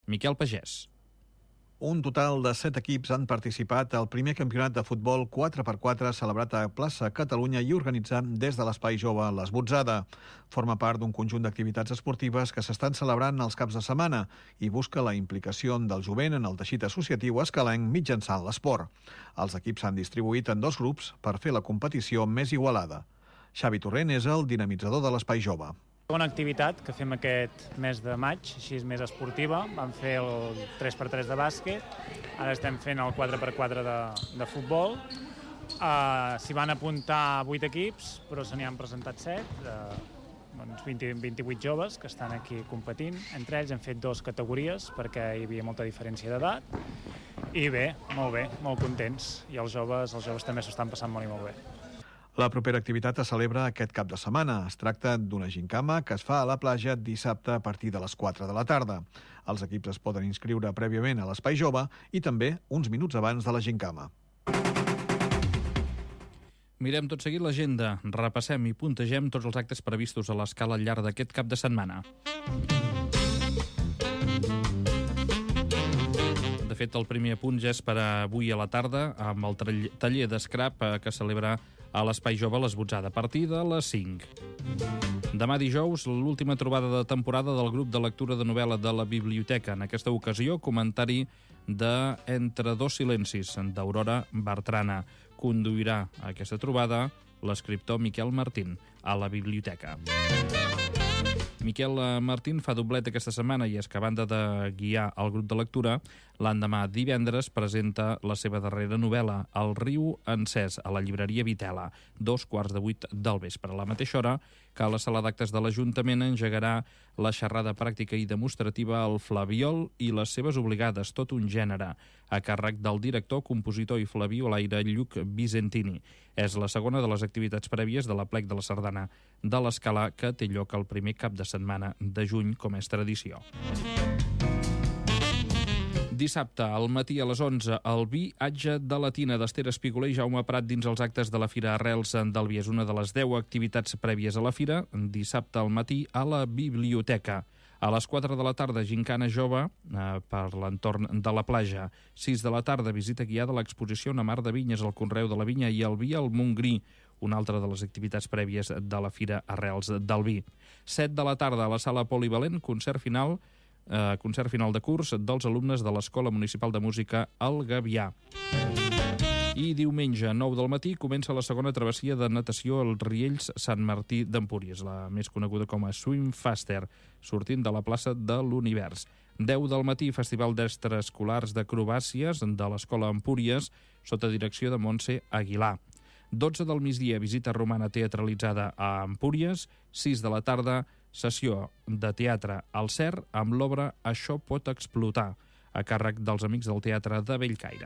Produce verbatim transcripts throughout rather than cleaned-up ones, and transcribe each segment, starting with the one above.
Miquel Pagès. Un total de set equips han participat al primer campionat de futbol quatre per quatre celebrat a Plaça Catalunya i organitzat des de l'Espai Jove l'Esbotzada. Forma part d'un conjunt d'activitats esportives que s'estan celebrant els caps de setmana i busca la implicació del jovent en el teixit associatiu escalenc mitjançant l'esport. Els equips s'han distribuït en dos grups per fer la competició més igualada. Xavi Torrent és el dinamitzador de l'Espai Jove. Una activitat que fem aquest mes de maig, així és més esportiva. Vam fer el tres per tres de bàsquet, ara estem fent el quatre per quatre de, de futbol. Uh, S'hi van apuntar vuit equips, però se n'hi han presentat set, uh, doncs vint, vint-i-vuit joves que estan aquí competint. Entre ells hem fet dues categories perquè hi havia molta diferència d'edat. I bé, molt bé, molt contents. I els joves, els joves també s'ho estan passant molt i molt bé. La propera activitat es celebra aquest cap de setmana. Es tracta d'una gincama que es fa a la platja dissabte a partir de les quatre de la tarda. Els equips es poden inscriure prèviament a l'Espai Jove i també uns minuts abans de la gincama. Mirem tot seguit l'agenda, repassem i puntegem tots els actes previstos a l'escala al llarg d'aquest cap de setmana. De fet, el primer apunt ja és per avui a la tarda amb el taller d'escrap que celebra a l'Espai Jove l'Esbotzada a partir de les cinc. Demà dijous, l'última trobada de temporada del grup de lectura de novel·la de la biblioteca. En aquesta ocasió, comentari de Entre dos silencis, d'Aurora Bertrana. Conduirà a aquesta trobada l'escriptor Miquel Martín a la biblioteca. Miquel Martín fa doblet aquesta setmana i és que a banda de guiar el grup de lectura, l'endemà divendres presenta la seva darrera novel·la, El riu encès, a la llibreria Vitela, dos quarts de vuit del vespre. A la mateixa hora que a la sala d'actes de l'Ajuntament engegarà la xerrada pràctica i demostrativa El Flabiol i les seves obligades, tot un gènere, a càrrec del director, compositor i flabiolaire Lluc Vicentini. És la segona de les activitats prèvies de l'aplec de la sardana de l'Escala que té lloc el primer cap de setmana de juny, com és tradició. Dissabte, al matí a les onze, el viatge de la Tina d'Ester Espigoler i Jaume Prat dins els actes de la Fira Arrels del Vi. És una de les deu activitats prèvies a la Fira, dissabte al matí a la biblioteca. A les quatre de la tarda, gincana jove eh, per l'entorn de la platja. sis de la tarda, visita guiada a l'exposició Una mar de vinyes al Conreu de la Vinya i el vi al Montgrí, una altra de les activitats prèvies de la Fira Arrels del Vi. set de la tarda, a la sala polivalent, concert final Eh, concert final de curs dels alumnes de l'Escola Municipal de Música El Gavià. I diumenge, nou del matí, comença la segona travessia de natació als Riells Sant Martí d'Empúries, la més coneguda com a Swim Faster, sortint de la plaça de l'Univers. deu del matí, Festival d'Extraescolars d'Acrobàcies de l'Escola Empúries, sota direcció de Montse Aguilar. dotze del migdia, visita romana teatralitzada a Empúries. sis de la tarda, sessió de teatre al Cer amb l'obra Això pot explotar, a càrrec dels Amics del Teatre de Bellcaire.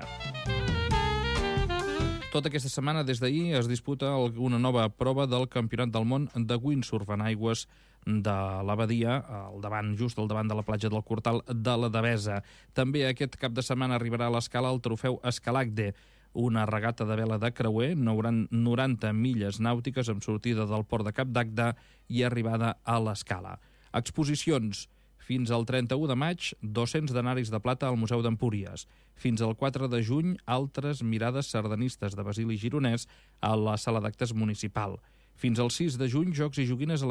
Tota aquesta setmana, des d'ahir, es disputa una nova prova del Campionat del Món de windsurf en aigües de l'Abadia, al davant, just al davant de la platja del Cortal de la Devesa. També aquest cap de setmana arribarà a l'Escala el trofeu Escalagde, una regata de vela de creuer, noranta milles nàutiques amb sortida del port de Cap d'Agde i arribada a l'Escala. Exposicions. Fins al trenta-u de maig, dos-cents denaris de plata al Museu d'Empúries. Fins al quatre de juny, altres mirades sardanistes de Basili Gironès a la sala d'actes municipal. Fins al sis de juny, jocs i joguines a la